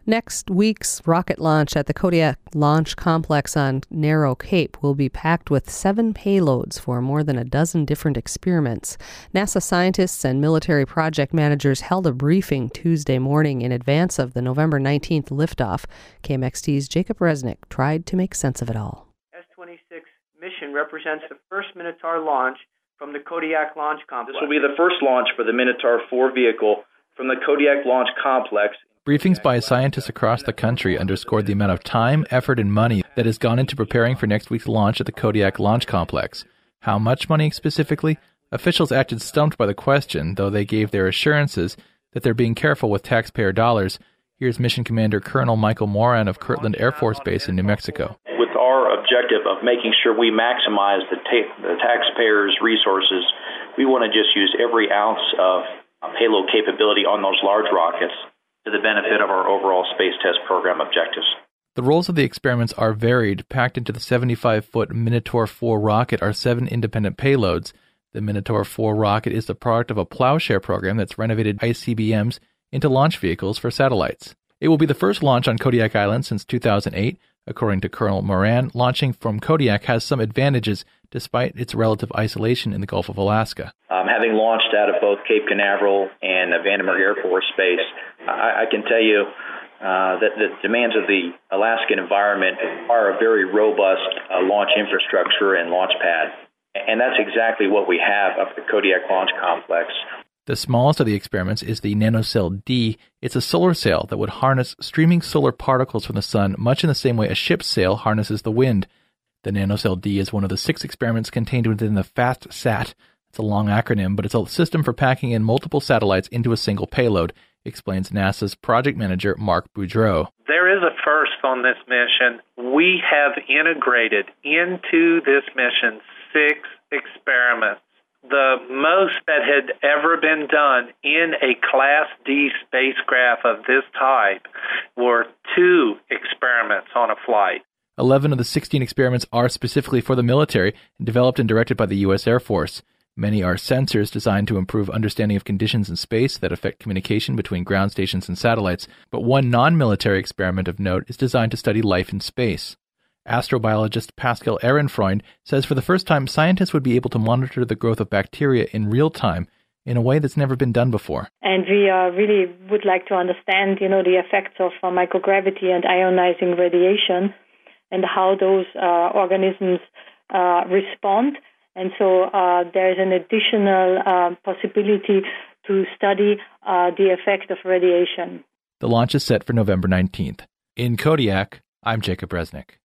Next week's rocket launch at the Kodiak Launch Complex on Narrow Cape will be packed with 7 payloads for more than a dozen different experiments. NASA scientists and military project managers held a briefing Tuesday morning in advance of the November 19th liftoff. KMXT's Jacob Resnick tried to make sense of it all. S-26 mission represents the first Minotaur launch from the Kodiak Launch Complex. This will be the first launch for the Minotaur 4 vehicle from the Kodiak Launch Complex. Briefings by scientists across the country underscored the amount of time, effort, and money that has gone into preparing for next week's launch at the Kodiak Launch Complex. How much money specifically? Officials acted stumped by the question, though they gave their assurances that they're being careful with taxpayer dollars. Here's Mission Commander Colonel Michael Moran of Kirtland Air Force Base in New Mexico. With our objective of making sure we maximize the taxpayers' resources, we want to just use every ounce of payload capability on those large rockets to the benefit of our overall space test program objectives. The roles of the experiments are varied. Packed into the 75-foot Minotaur 4 rocket are 7 independent payloads. The Minotaur 4 rocket is the product of a Plowshare program that's renovated ICBMs into launch vehicles for satellites. It will be the first launch on Kodiak Island since 2008. According to Colonel Moran, launching from Kodiak has some advantages despite its relative isolation in the Gulf of Alaska. Having launched out of both Cape Canaveral and Vandenberg Air Force Base, I can tell you that the demands of the Alaskan environment are a very robust launch infrastructure and launch pad. And that's exactly what we have up at the Kodiak Launch Complex. The smallest of the experiments is the NanoCell D. It's a solar sail that would harness streaming solar particles from the sun, much in the same way a ship's sail harnesses the wind. The NanoCell D is one of the 6 experiments contained within the FAST-SAT. It's a long acronym, but it's a system for packing in multiple satellites into a single payload, explains NASA's project manager Mark Boudreau. There is a first on this mission. We have integrated into this mission 6 experiments. The most that had ever been done in a Class D spacecraft of this type were 2 experiments on a flight. 11 of the 16 experiments are specifically for the military, developed and directed by the U.S. Air Force. Many are sensors designed to improve understanding of conditions in space that affect communication between ground stations and satellites, but one non-military experiment of note is designed to study life in space. Astrobiologist Pascal Ehrenfreund says for the first time, scientists would be able to monitor the growth of bacteria in real time in a way that's never been done before. And we really would like to understand, the effects of microgravity and ionizing radiation and how those organisms respond. And so there is an additional possibility to study the effect of radiation. The launch is set for November 19th. In Kodiak, I'm Jacob Resnick.